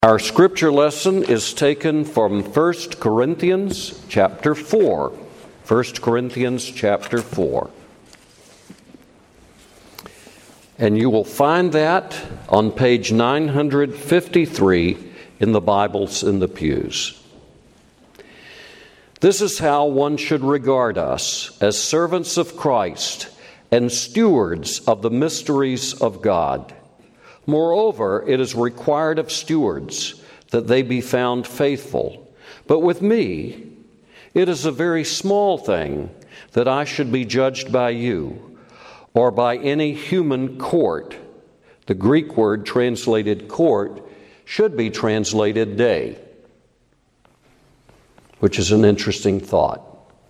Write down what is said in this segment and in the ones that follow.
Our scripture lesson is taken from 1 Corinthians chapter 4. 1 Corinthians chapter 4. And you will find that on page 953 in the Bibles in the pews. This is how one should regard us as servants of Christ and stewards of the mysteries of God. Moreover, it is required of stewards that they be found faithful. But with me, it is a very small thing that I should be judged by you or by any human court. The Greek word translated court should be translated day, which is an interesting thought.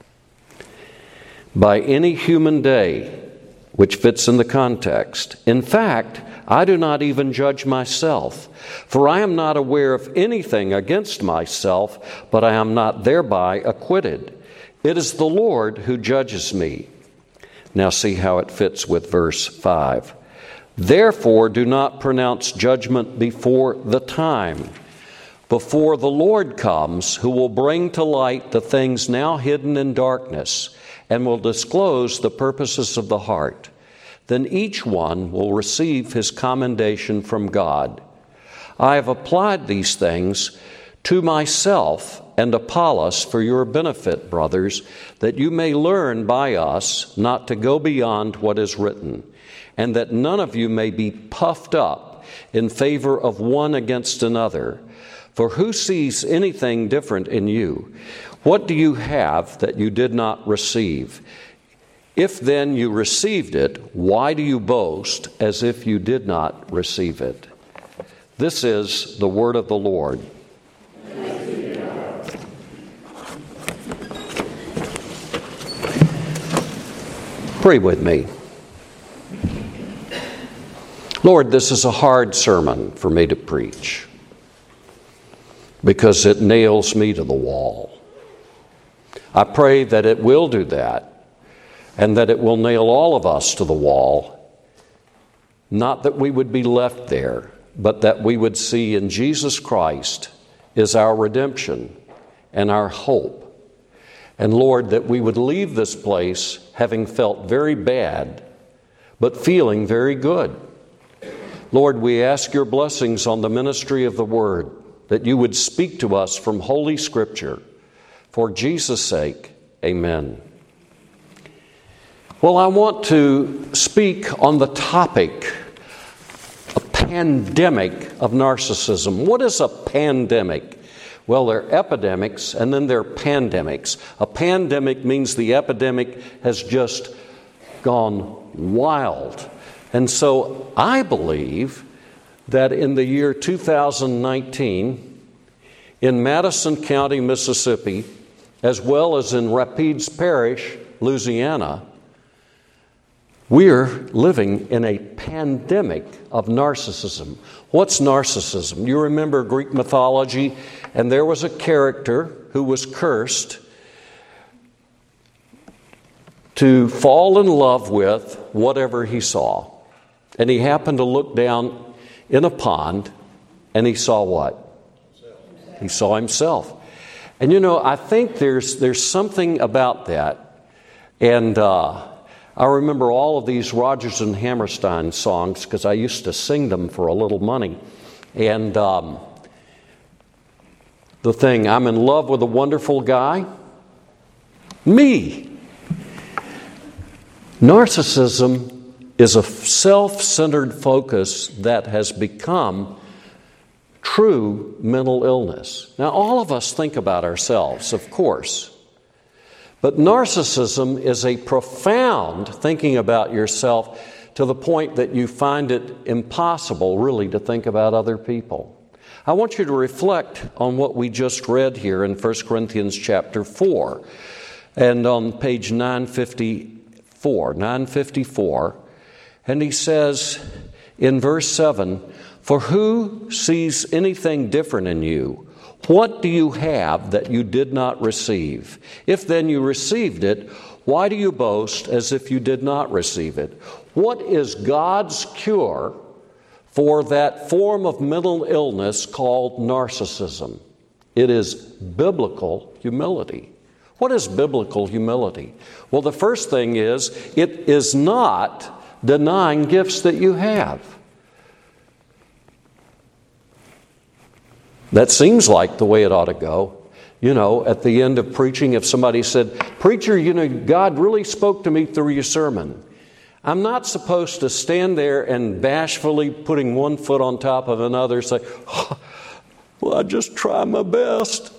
By any human day, which fits in the context. In fact, I do not even judge myself, for I am not aware of anything against myself, but I am not thereby acquitted. It is the Lord who judges me. Now see how it fits with verse 5. Therefore, do not pronounce judgment before the time, before the Lord comes, who will bring to light the things now hidden in darkness, and will disclose the purposes of the heart. Then each one will receive his commendation from God. I have applied these things to myself and Apollos for your benefit, brothers, that you may learn by us not to go beyond what is written, and that none of you may be puffed up in favor of one against another. For who sees anything different in you? What do you have that you did not receive? If then you received it, why do you boast as if you did not receive it? This is the word of the Lord. Pray with me. Lord, this is a hard sermon for me to preach because it nails me to the wall. I pray that it will do that, and that it will nail all of us to the wall, not that we would be left there, but that we would see in Jesus Christ is our redemption and our hope. And Lord, that we would leave this place having felt very bad, but feeling very good. Lord, we ask your blessings on the ministry of the Word, that you would speak to us from Holy Scripture. For Jesus' sake, amen. Well, I want to speak on the topic, a pandemic of narcissism. What is a pandemic? Well, there are epidemics and then there are pandemics. A pandemic means the epidemic has just gone wild. And so I believe that in the year 2019, in Madison County, Mississippi, as well as in Rapides Parish, Louisiana, we're living in a pandemic of narcissism. What's narcissism? You remember Greek mythology, and there was a character who was cursed to fall in love with whatever he saw. And he happened to look down in a pond, and he saw what? He saw himself. And you know, I think there's something about that. And I remember all of these Rodgers and Hammerstein songs because I used to sing them for a little money. And the thing, I'm in love with a wonderful guy. Me. Narcissism is a self-centered focus that has become true mental illness. Now, all of us think about ourselves, of course. But narcissism is a profound thinking about yourself to the point that you find it impossible, really, to think about other people. I want you to reflect on what we just read here in 1 Corinthians chapter 4. And on page 954, and he says in verse 7, for who sees anything different in you? What do you have that you did not receive? If then you received it, why do you boast as if you did not receive it? What is God's cure for that form of mental illness called narcissism. It is biblical humility. What is biblical humility? Well, the first thing is, it is not denying gifts that you have. That seems like the way it ought to go. You know, at the end of preaching, if somebody said, "Preacher, you know, God really spoke to me through your sermon," I'm not supposed to stand there and bashfully putting one foot on top of another say, "Oh, well, I just try my best."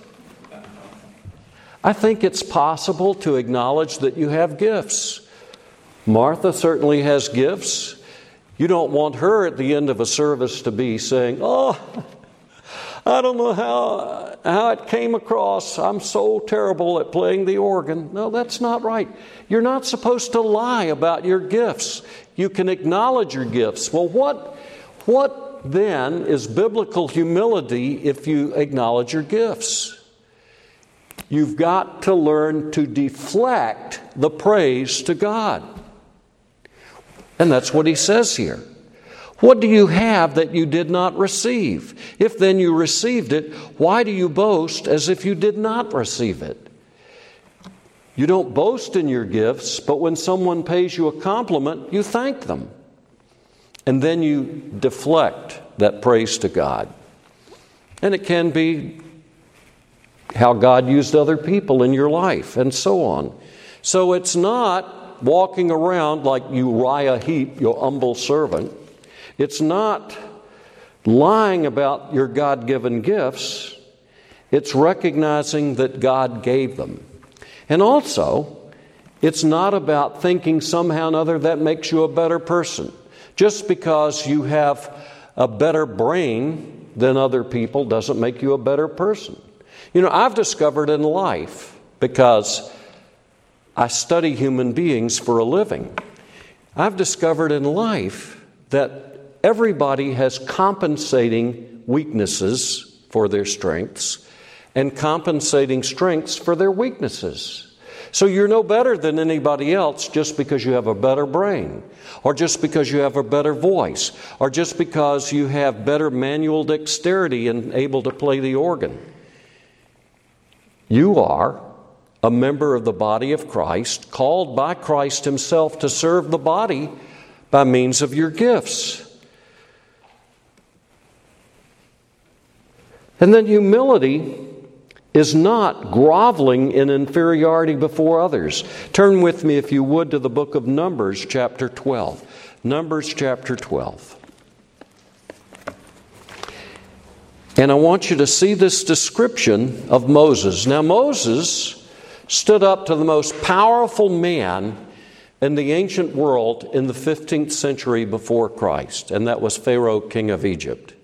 I think it's possible to acknowledge that you have gifts. Martha certainly has gifts. You don't want her at the end of a service to be saying, "Oh, I don't know how it came across. I'm so terrible at playing the organ." No, that's not right. You're not supposed to lie about your gifts. You can acknowledge your gifts. Well, what then is biblical humility if you acknowledge your gifts? You've got to learn to deflect the praise to God. And that's what he says here. What do you have that you did not receive? If then you received it, why do you boast as if you did not receive it? You don't boast in your gifts, but when someone pays you a compliment, you thank them. And then you deflect that praise to God. And it can be how God used other people in your life, and so on. So it's not walking around like Uriah Heep, your humble servant. It's not lying about your God-given gifts. It's recognizing that God gave them. And also, it's not about thinking somehow or another that makes you a better person. Just because you have a better brain than other people doesn't make you a better person. You know, I've discovered in life, because I study human beings for a living, I've discovered in life that everybody has compensating weaknesses for their strengths and compensating strengths for their weaknesses. So you're no better than anybody else just because you have a better brain, or just because you have a better voice, or just because you have better manual dexterity and able to play the organ. You are a member of the body of Christ, called by Christ himself to serve the body by means of your gifts. And then humility is not groveling in inferiority before others. Turn with me, if you would, to the book of Numbers, chapter 12. Numbers, chapter 12. And I want you to see this description of Moses. Now, Moses stood up to the most powerful man in the ancient world in the 15th century before Christ, and that was Pharaoh, king of Egypt.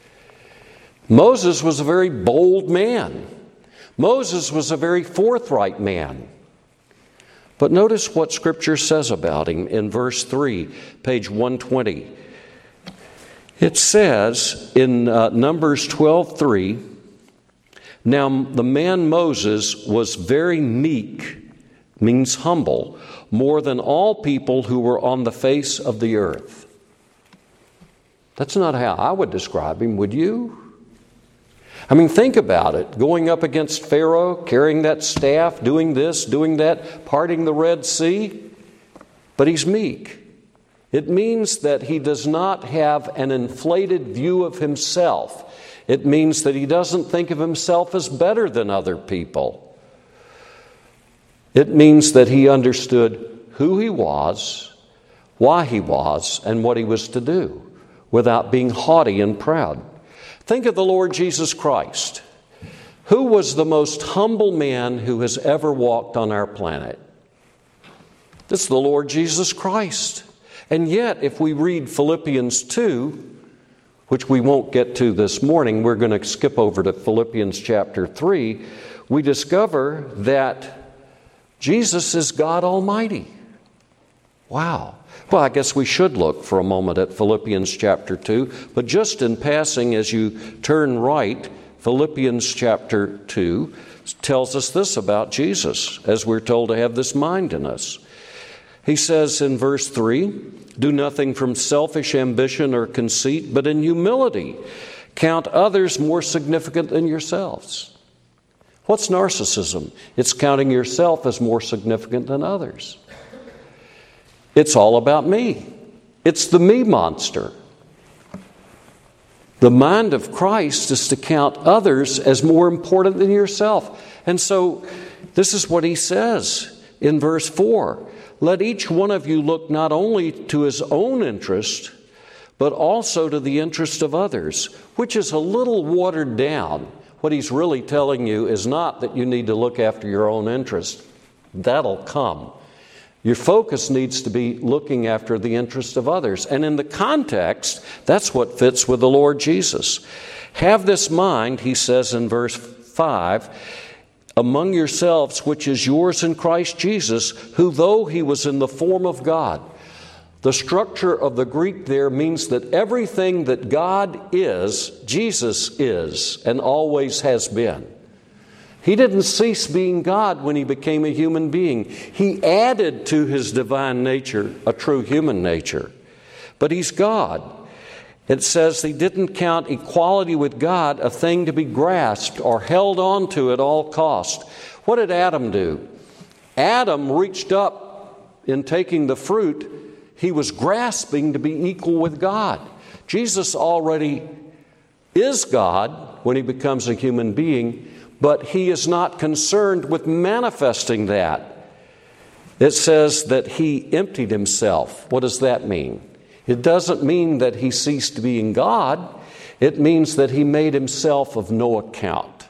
Moses was a very bold man. Moses was a very forthright man. But notice what Scripture says about him in verse 3, page 120. It says in Numbers 12:3, "Now the man Moses was very meek," means humble, "more than all people who were on the face of the earth." That's not how I would describe him, would you? I mean, think about it. Going up against Pharaoh, carrying that staff, doing this, doing that, parting the Red Sea. But he's meek. It means that he does not have an inflated view of himself. It means that he doesn't think of himself as better than other people. It means that he understood who he was, why he was, and what he was to do, without being haughty and proud. Think of the Lord Jesus Christ. Who was the most humble man who has ever walked on our planet? It's the Lord Jesus Christ. And yet, if we read Philippians 2, which we won't get to this morning, we're going to skip over to Philippians chapter 3, we discover that Jesus is God Almighty. Wow. Well, I guess we should look for a moment at Philippians chapter 2, but just in passing, as you turn right, Philippians chapter 2 tells us this about Jesus, as we're told to have this mind in us. He says in verse 3, do nothing from selfish ambition or conceit, but in humility count others more significant than yourselves. What's narcissism? It's counting yourself as more significant than others. It's all about me. It's the me monster. The mind of Christ is to count others as more important than yourself. And so this is what he says in verse 4. Let each one of you look not only to his own interest, but also to the interest of others, which is a little watered down. What he's really telling you is not that you need to look after your own interest. That'll come. Your focus needs to be looking after the interest of others. And in the context, that's what fits with the Lord Jesus. Have this mind, he says in verse 5, among yourselves, which is yours in Christ Jesus, who though he was in the form of God. The structure of the Greek there means that everything that God is, Jesus is, and always has been. He didn't cease being God when he became a human being. He added to his divine nature a true human nature. But he's God. It says he didn't count equality with God a thing to be grasped or held on to at all cost. What did Adam do? Adam reached up in taking the fruit. He was grasping to be equal with God. Jesus already is God when he becomes a human being, but he is not concerned with manifesting that. It says that he emptied himself. What does that mean? It doesn't mean that he ceased being God. It means that he made himself of no account.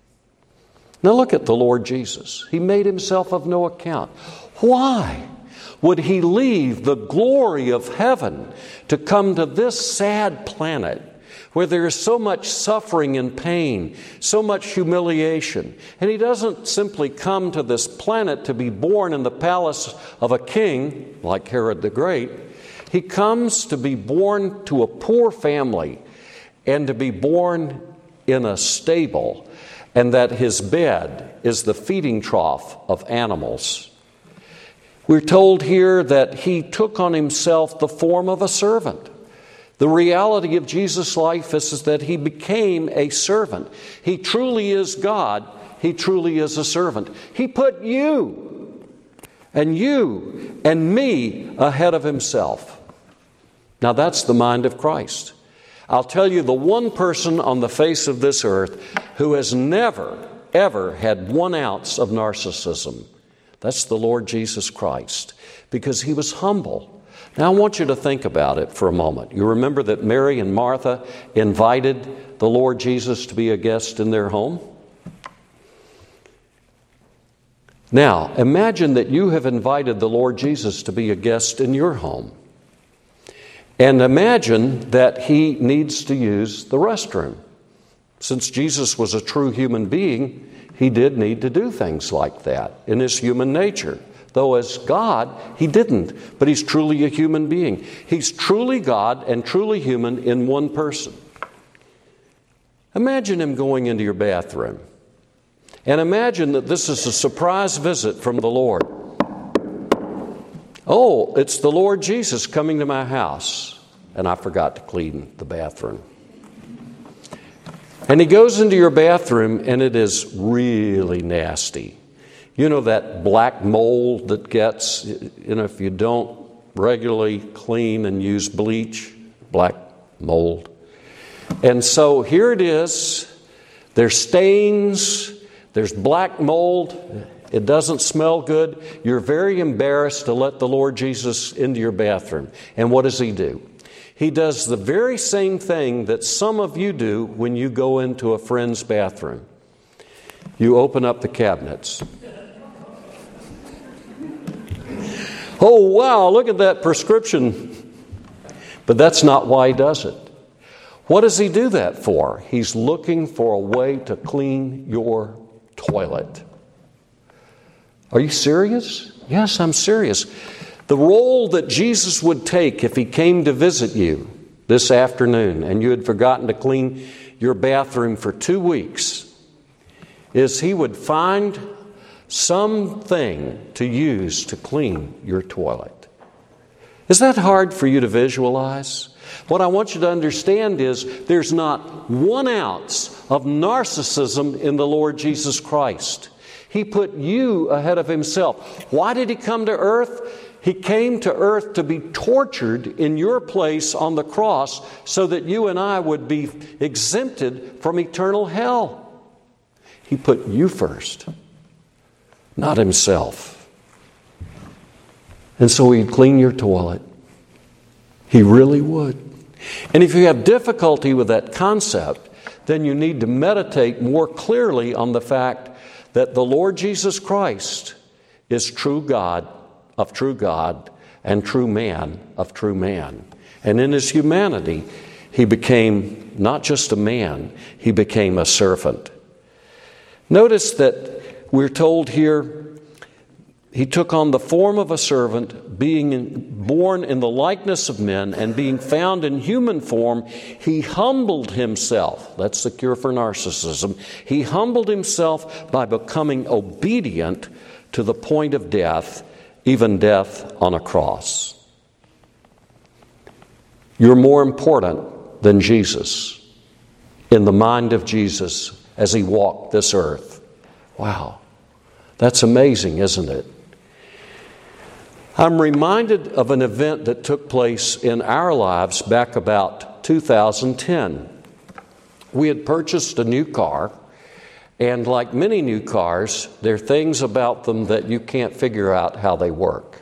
Now look at the Lord Jesus. He made himself of no account. Why would he leave the glory of heaven to come to this sad planet where there is so much suffering and pain, so much humiliation? And he doesn't simply come to this planet to be born in the palace of a king like Herod the Great. He comes to be born to a poor family and to be born in a stable, and that his bed is the feeding trough of animals. We're told here that he took on himself the form of a servant. The reality of Jesus' life is that he became a servant. He truly is God. He truly is a servant. He put you and me ahead of himself. Now that's the mind of Christ. I'll tell you the one person on the face of this earth who has never, ever had 1 ounce of narcissism. That's the Lord Jesus Christ, because he was humble. Now I want you to think about it for a moment. You remember that Mary and Martha invited the Lord Jesus to be a guest in their home? Now, imagine that you have invited the Lord Jesus to be a guest in your home. And imagine that he needs to use the restroom. Since Jesus was a true human being, he did need to do things like that in his human nature. Though as God, he didn't, but he's truly a human being. He's truly God and truly human in one person. Imagine him going into your bathroom. And imagine that this is a surprise visit from the Lord. Oh, it's the Lord Jesus coming to my house, and I forgot to clean the bathroom. And he goes into your bathroom, and it is really nasty. You know that black mold that gets, if you don't regularly clean and use bleach, black mold. And so here it is. There's stains. There's black mold. It doesn't smell good. You're very embarrassed to let the Lord Jesus into your bathroom. And what does he do? He does the very same thing that some of you do when you go into a friend's bathroom. You open up the cabinets. Oh, wow, look at that prescription. But that's not why he does it. What does he do that for? He's looking for a way to clean your toilet. Are you serious? Yes, I'm serious. The role that Jesus would take if he came to visit you this afternoon and you had forgotten to clean your bathroom for 2 weeks is he would find something to use to clean your toilet. Is that hard for you to visualize? What I want you to understand is there's not 1 ounce of narcissism in the Lord Jesus Christ. He put you ahead of Himself. Why did He come to earth? He came to earth to be tortured in your place on the cross so that you and I would be exempted from eternal hell. He put you first, not Himself. And so He'd clean your toilet. He really would. And if you have difficulty with that concept, then you need to meditate more clearly on the fact that the Lord Jesus Christ is true God of true God and true man of true man. And in His humanity, He became not just a man, He became a servant. Notice that we're told here, He took on the form of a servant, being born in the likeness of men, and being found in human form, He humbled Himself. That's the cure for narcissism. He humbled Himself by becoming obedient to the point of death, even death on a cross. You're more important than Jesus in the mind of Jesus as He walked this earth. Wow, that's amazing, isn't it? I'm reminded of an event that took place in our lives back about 2010. We had purchased a new car, and like many new cars, there are things about them that you can't figure out how they work.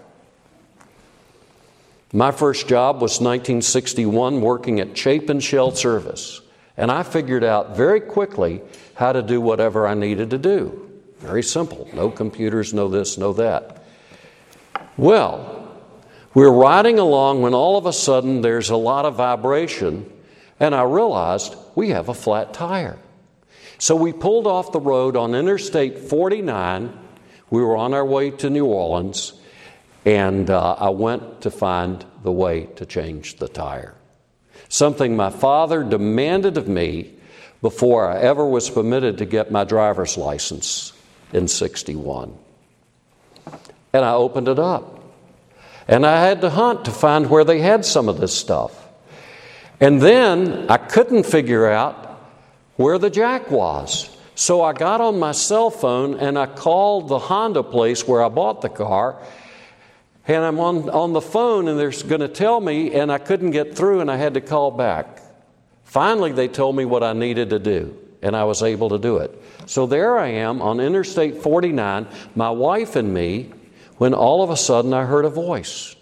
My first job was 1961, working at Chapin Shell Service, and I figured out very quickly how to do whatever I needed to do. Very simple. No computers, no this, no that. Well, we're riding along when all of a sudden there's a lot of vibration, and I realized we have a flat tire. So we pulled off the road on Interstate 49. We were on our way to New Orleans, and I went to find the way to change the tire. Something my father demanded of me before I ever was permitted to get my driver's license in 61. And I opened it up. And I had to hunt to find where they had some of this stuff. And then I couldn't figure out where the jack was. So I got on my cell phone and I called the Honda place where I bought the car. And I'm on the phone and they're going to tell me, and I couldn't get through and I had to call back. Finally, they told me what I needed to do, and I was able to do it. So there I am on Interstate 49, my wife and me, when all of a sudden I heard a voice.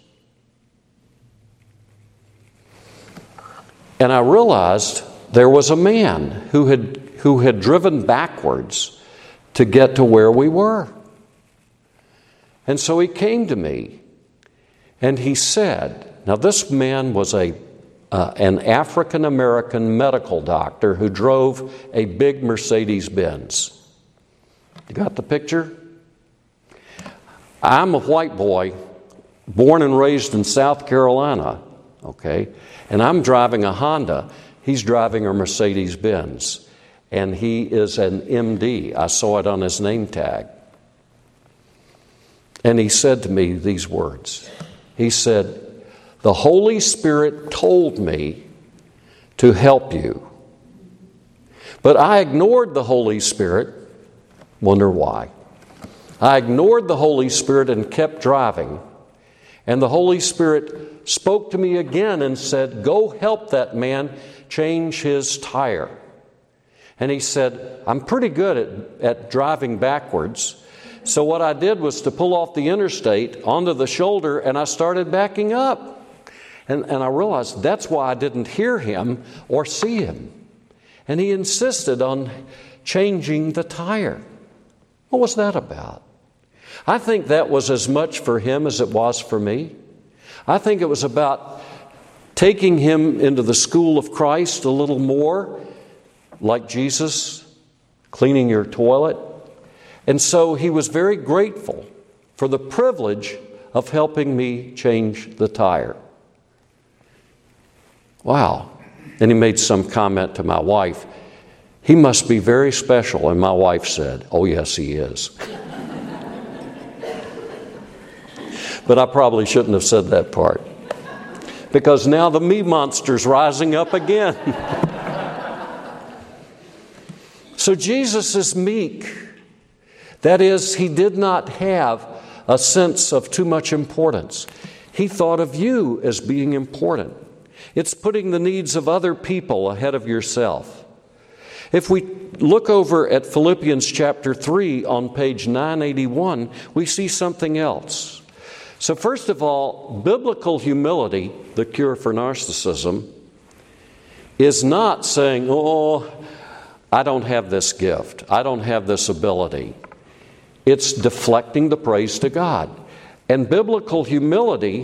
And I realized there was a man who had driven backwards to get to where we were. And so he came to me and he said, now this man was an African-American medical doctor who drove a big Mercedes-Benz. You got the picture? I'm a white boy, born and raised in South Carolina, okay? And I'm driving a Honda. He's driving a Mercedes-Benz. And he is an MD. I saw it on his name tag. And he said to me these words. He said, "The Holy Spirit told me to help you. But I ignored the Holy Spirit." Wonder why? I ignored the Holy Spirit and kept driving. And the Holy Spirit spoke to me again and said, "Go help that man change his tire." And he said, "I'm pretty good at driving backwards." So what I did was to pull off the interstate onto the shoulder, and I started backing up. And I realized that's why I didn't hear him or see him. And he insisted on changing the tire. What was that about? I think that was as much for him as it was for me. I think it was about taking him into the school of Christ a little more, like Jesus, cleaning your toilet. And so he was very grateful for the privilege of helping me change the tire. Wow. And he made some comment to my wife. "He must be very special." And my wife said, "Oh, yes, he is." But I probably shouldn't have said that part, because now the me monster's rising up again. So Jesus is meek. That is, he did not have a sense of too much importance. He thought of you as being important. It's putting the needs of other people ahead of yourself. If we look over at Philippians chapter 3 on page 981, we see something else. So first of all, biblical humility, the cure for narcissism, is not saying, oh, I don't have this gift, I don't have this ability. It's deflecting the praise to God. And biblical humility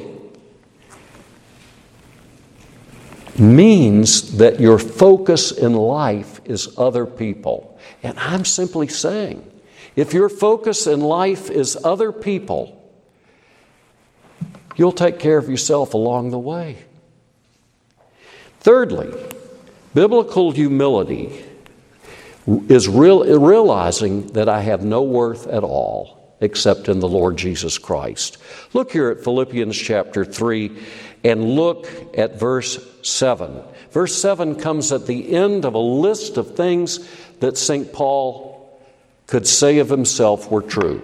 means that your focus in life is other people. And I'm simply saying, if your focus in life is other people, you'll take care of yourself along the way. Thirdly, biblical humility is realizing that I have no worth at all except in the Lord Jesus Christ. Look here at Philippians chapter 3 and look at verse 7. Verse 7 comes at the end of a list of things that St. Paul could say of himself were true.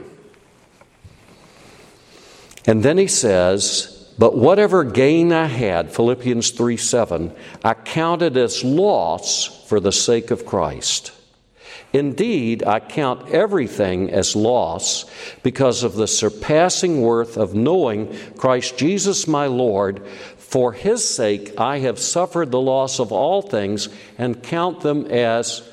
And then he says, but whatever gain I had, Philippians 3:7, I counted as loss for the sake of Christ. Indeed, I count everything as loss because of the surpassing worth of knowing Christ Jesus my Lord. For his sake I have suffered the loss of all things and count them as,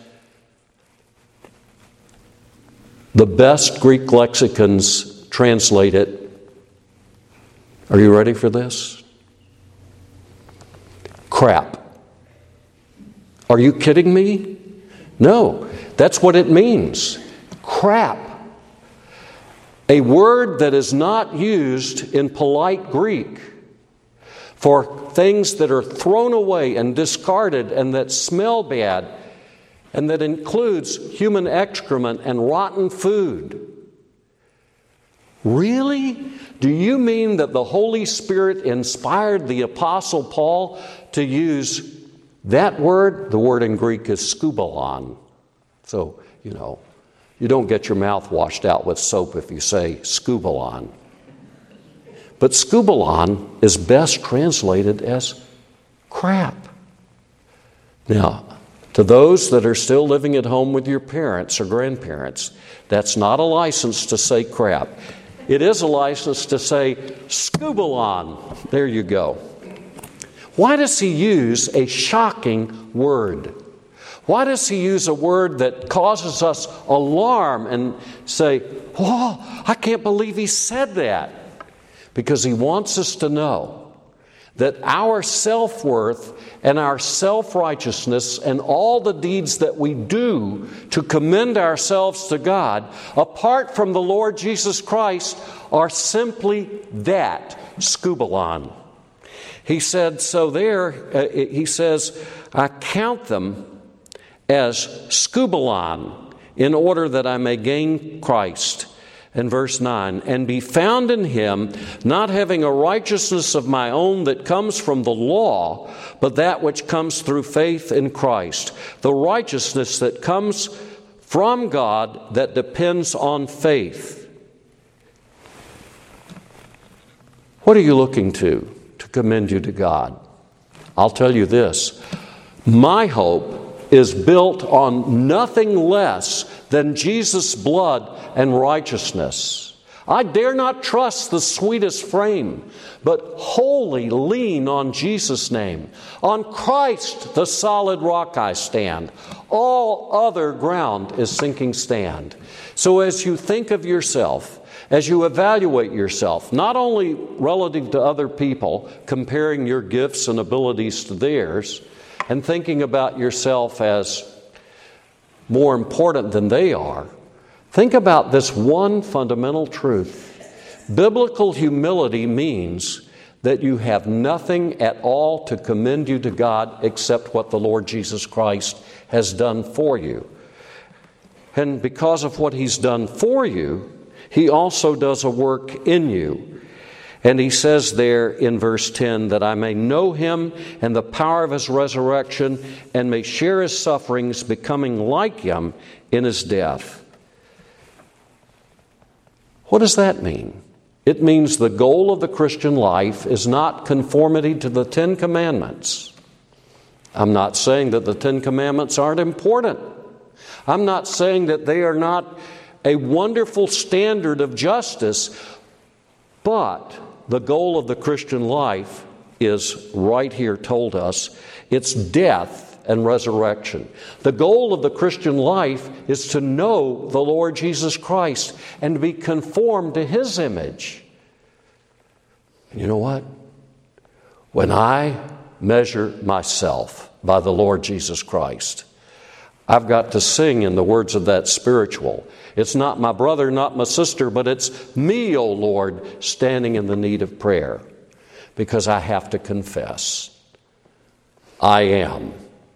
the best Greek lexicons translate it. Are you ready for this? Crap. Are you kidding me? No, that's what it means. Crap. A word that is not used in polite Greek for things that are thrown away and discarded and that smell bad and that includes human excrement and rotten food. Really? Do you mean that the Holy Spirit inspired the Apostle Paul to use that word? The word in Greek is skubalon. So, you don't get your mouth washed out with soap if you say skubalon. But skubalon is best translated as crap. Now, to those that are still living at home with your parents or grandparents, that's not a license to say crap. It is a license to say skubalon. There you go. Why does he use a shocking word? Why does he use a word that causes us alarm and say, oh, I can't believe he said that? Because he wants us to know that our self-worth and our self-righteousness and all the deeds that we do to commend ourselves to God, apart from the Lord Jesus Christ, are simply that, skubalon. He said, so there, he says, I count them as skubalon in order that I may gain Christ. And verse 9, and be found in him, not having a righteousness of my own that comes from the law, but that which comes through faith in Christ. The righteousness that comes from God that depends on faith. What are you looking to commend you to God? I'll tell you this. My hope is built on nothing less than Jesus' blood and righteousness. I dare not trust the sweetest frame, but wholly lean on Jesus' name. On Christ, the solid rock, I stand. All other ground is sinking sand. So as you think of yourself, as you evaluate yourself, not only relative to other people, comparing your gifts and abilities to theirs, and thinking about yourself as more important than they are, think about this one fundamental truth. Biblical humility means that you have nothing at all to commend you to God except what the Lord Jesus Christ has done for you. And because of what He's done for you, He also does a work in you. And he says there in verse 10, that I may know him and the power of his resurrection, and may share his sufferings, becoming like him in his death. What does that mean? It means the goal of the Christian life is not conformity to the Ten Commandments. I'm not saying that the Ten Commandments aren't important. I'm not saying that they are not a wonderful standard of justice, but the goal of the Christian life is right here told us. It's death and resurrection. The goal of the Christian life is to know the Lord Jesus Christ and to be conformed to His image. You know what? When I measure myself by the Lord Jesus Christ, I've got to sing in the words of that spiritual. It's not my brother, not my sister, but it's me, O Lord, standing in the need of prayer, because I have to confess I am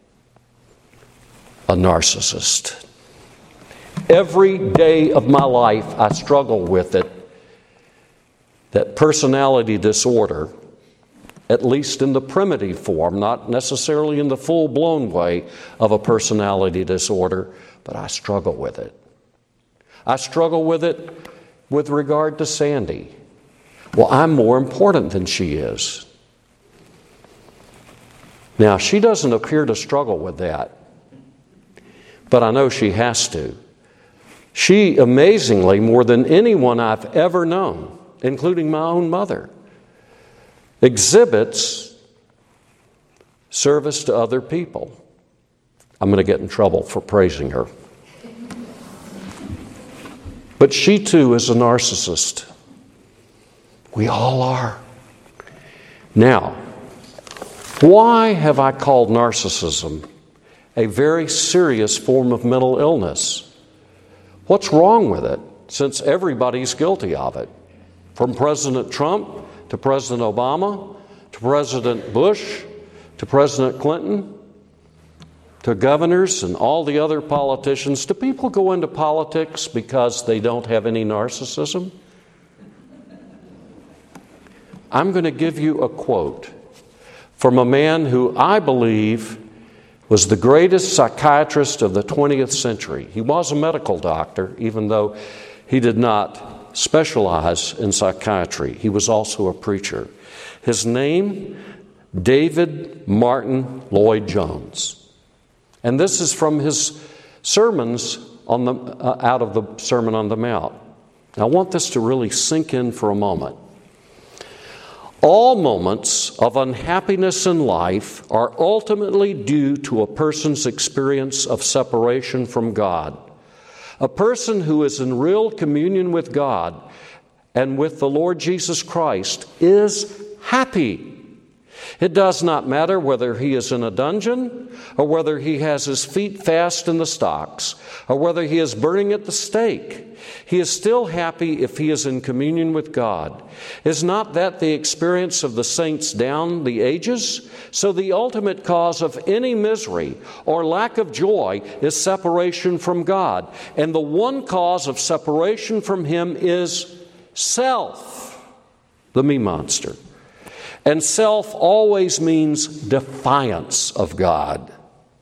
a narcissist. Every day of my life I struggle with it, that personality disorder, at least in the primitive form, not necessarily in the full-blown way of a personality disorder, but I struggle with it. I struggle with it with regard to Sandy. Well, I'm more important than she is. Now, she doesn't appear to struggle with that, but I know she has to. She, amazingly, more than anyone I've ever known, including my own mother, exhibits service to other people. I'm going to get in trouble for praising her. But she too is a narcissist. We all are. Now, why have I called narcissism a very serious form of mental illness? What's wrong with it, since everybody's guilty of it? From President Trump to President Obama, to President Bush, to President Clinton, to governors and all the other politicians. Do people go into politics because they don't have any narcissism? I'm going to give you a quote from a man who I believe was the greatest psychiatrist of the 20th century. He was a medical doctor, even though he did not specialize in psychiatry. He was also a preacher. His name, David Martin Lloyd-Jones. And this is from his sermons out of the Sermon on the Mount. Now, I want this to really sink in for a moment. All moments of unhappiness in life are ultimately due to a person's experience of separation from God. A person who is in real communion with God and with the Lord Jesus Christ is happy. It does not matter whether he is in a dungeon, or whether he has his feet fast in the stocks, or whether he is burning at the stake. He is still happy if he is in communion with God. Is not that the experience of the saints down the ages? So the ultimate cause of any misery or lack of joy is separation from God. And the one cause of separation from Him is self, the me monster. And self always means defiance of God.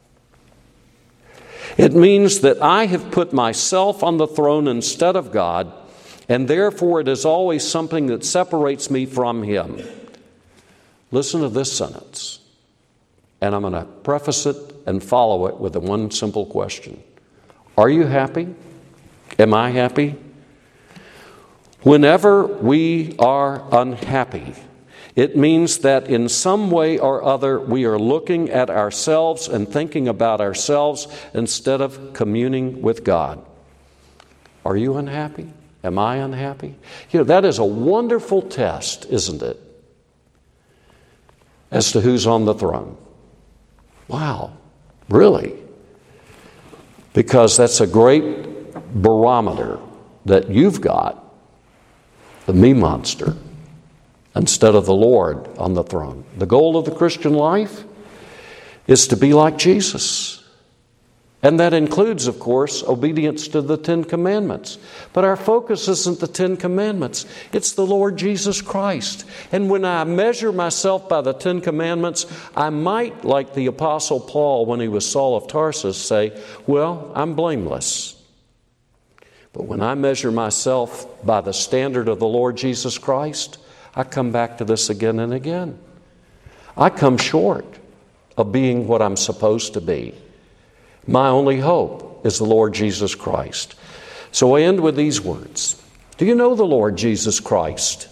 It means that I have put myself on the throne instead of God, and therefore it is always something that separates me from Him. Listen to this sentence, and I'm going to preface it and follow it with the one simple question. Are you happy? Am I happy? Whenever we are unhappy, it means that in some way or other we are looking at ourselves and thinking about ourselves instead of communing with God. Are you unhappy? Am I unhappy? That is a wonderful test, isn't it? As to who's on the throne. Wow, really? Because that's a great barometer that you've got, the me monster, instead of the Lord on the throne. The goal of the Christian life is to be like Jesus. And that includes, of course, obedience to the Ten Commandments. But our focus isn't the Ten Commandments. It's the Lord Jesus Christ. And when I measure myself by the Ten Commandments, I might, like the Apostle Paul when he was Saul of Tarsus, say, well, I'm blameless. But when I measure myself by the standard of the Lord Jesus Christ, I come back to this again and again. I come short of being what I'm supposed to be. My only hope is the Lord Jesus Christ. So I end with these words. Do you know the Lord Jesus Christ?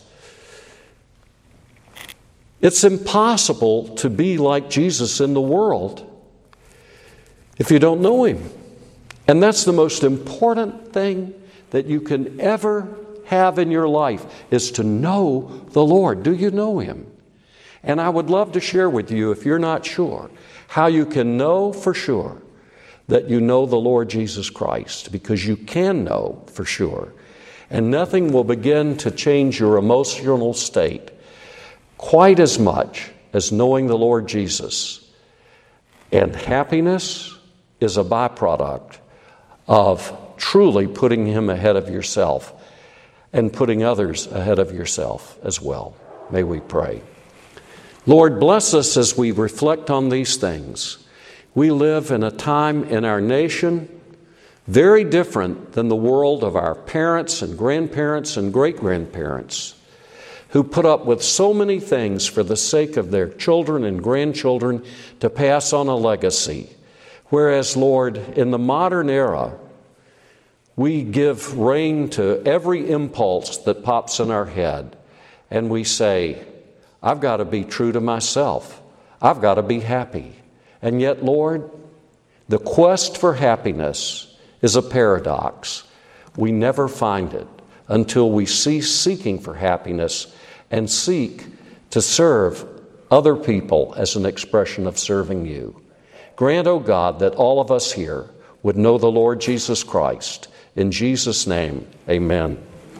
It's impossible to be like Jesus in the world if you don't know Him. And that's the most important thing that you can ever have in your life, is to know the Lord. Do you know Him? And I would love to share with you, if you're not sure, how you can know for sure that you know the Lord Jesus Christ, because you can know for sure. And nothing will begin to change your emotional state quite as much as knowing the Lord Jesus. And happiness is a byproduct of truly putting Him ahead of yourself and putting others ahead of yourself as well. May we pray. Lord, bless us as we reflect on these things. We live in a time in our nation very different than the world of our parents and grandparents and great-grandparents, who put up with so many things for the sake of their children and grandchildren to pass on a legacy. Whereas, Lord, in the modern era, we give rein to every impulse that pops in our head, and we say, I've got to be true to myself. I've got to be happy. And yet, Lord, the quest for happiness is a paradox. We never find it until we cease seeking for happiness and seek to serve other people as an expression of serving you. Grant, O God, that all of us here would know the Lord Jesus Christ. In Jesus' name, amen.